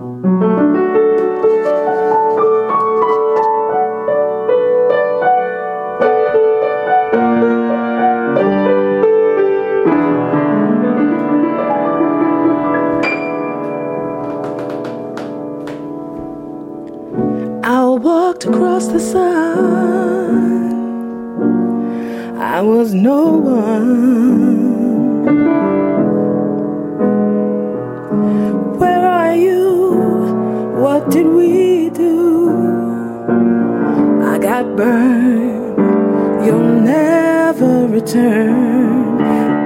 Walked across the sun. I was no one. Where are you? What did we do? I got burned. You'll never return.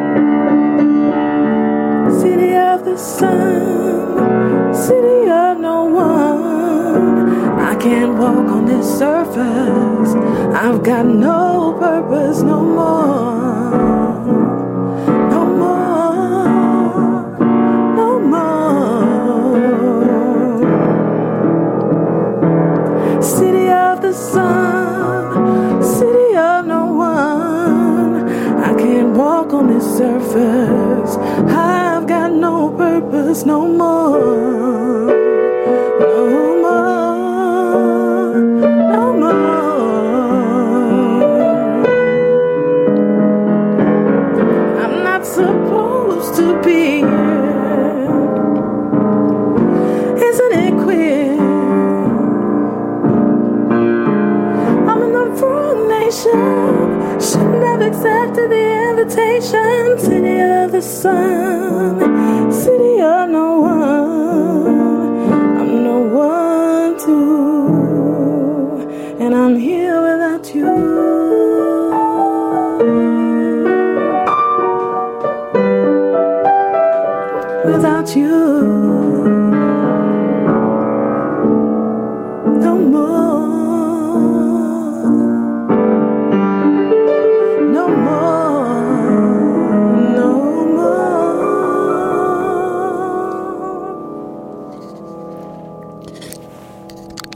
City of the sun, city of no one. I can't walk on this surface. I've got no purpose no more. No more. No more. City of the sun, city of no one. I can't walk on this surface. I've got no purpose no more. No more. Supposed to be here. Isn't it queer? I'm in the wrong nation. Shouldn't have accepted the invitation. City of the sun, city of no one. I'm no one too, and I'm here without you. Without you.